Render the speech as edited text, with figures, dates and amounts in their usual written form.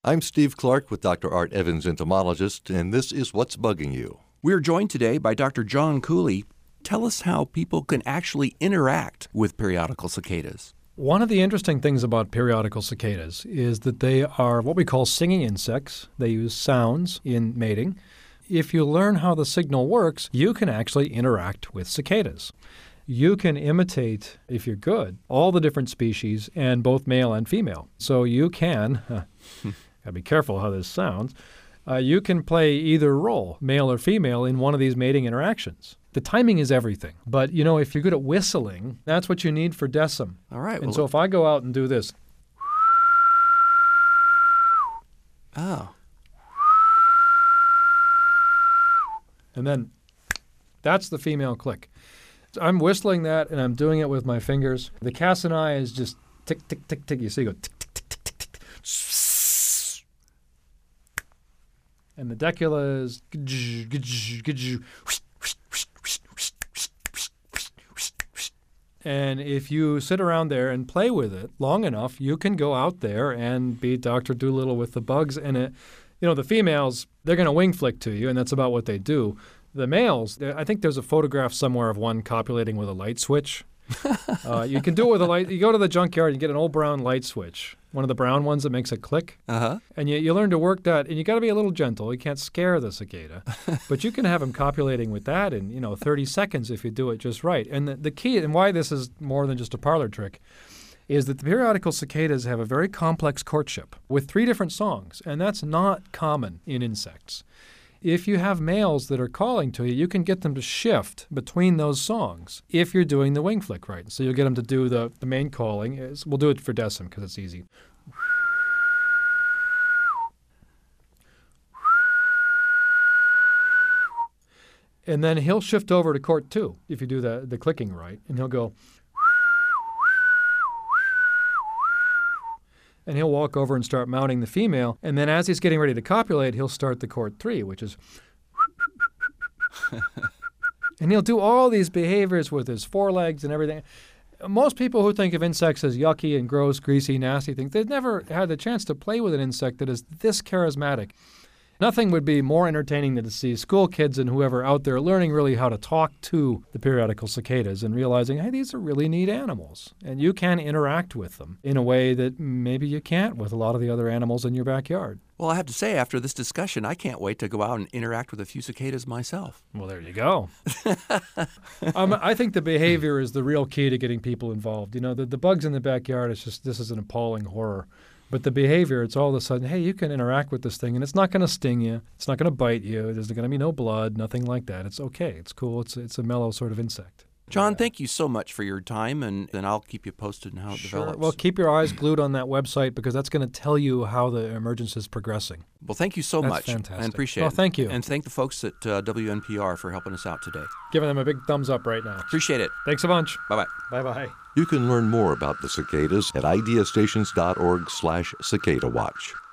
I'm Steve Clark with Dr. Art Evans, entomologist, and this is What's Bugging You. We're joined today by Dr. John Cooley. Tell us how people can actually interact with periodical cicadas. One of the interesting things about periodical cicadas is that they are what we call singing insects. They use sounds in mating. If you learn how the signal works, you can actually interact with cicadas. You can imitate, if you're good, all the different species, and both male and female. So you can, gotta be careful how this sounds, you can play either role, male or female, in one of these mating interactions. The timing is everything. But, if you're good at whistling, that's what you need for decim. All right. And so if I go out and do this. Oh. And then that's the female click. I'm whistling that, and I'm doing it with my fingers. The cassini is just tick, tick, tick, tick. You see, you go tick, tick, tick, tick, tick, tick. And the decula is and if you sit around there and play with it long enough, you can go out there and be Dr. Dolittle with the bugs. And the females, they're going to wing flick to you, and that's about what they do. The males, I think there's a photograph somewhere of one copulating with a light switch. You can do it with a light. You go to the junkyard and get an old brown light switch, one of the brown ones that makes a click. Uh-huh. And you learn to work that, and you got to be a little gentle. You can't scare the cicada. But you can have them copulating with that in 30 seconds if you do it just right. And the key, and why this is more than just a parlor trick, is that the periodical cicadas have a very complex courtship with 3 different songs, and that's not common in insects. If you have males that are calling to you, you can get them to shift between those songs if you're doing the wing flick right. So you'll get them to do the main calling. We'll do it for decim because it's easy. And then he'll shift over to court 2 if you do the clicking right, and he'll go. And he'll walk over and start mounting the female. And then as he's getting ready to copulate, he'll start the court 3, which is... And he'll do all these behaviors with his forelegs and everything. Most people who think of insects as yucky and gross, greasy, nasty things, they've never had the chance to play with an insect that is this charismatic. Nothing would be more entertaining than to see school kids and whoever out there learning really how to talk to the periodical cicadas and realizing, hey, these are really neat animals. And you can interact with them in a way that maybe you can't with a lot of the other animals in your backyard. Well, I have to say, after this discussion, I can't wait to go out and interact with a few cicadas myself. Well, there you go. I think the behavior is the real key to getting people involved. The bugs in the backyard, this is an appalling horror. But the behavior, it's all of a sudden, hey, you can interact with this thing, and it's not going to sting you. It's not going to bite you. There's going to be no blood, nothing like that. It's okay. It's cool. It's a mellow sort of insect. John, thank you so much for your time, and I'll keep you posted on how it develops. Well, keep your eyes glued on that website because that's going to tell you how the emergence is progressing. Well, thank you so much. That's fantastic. I appreciate it. Well, thank you. And thank the folks at WNPR for helping us out today. Giving them a big thumbs up right now. Appreciate it. Thanks a bunch. Bye-bye. Bye-bye. You can learn more about the cicadas at ideastations.org/cicada watch.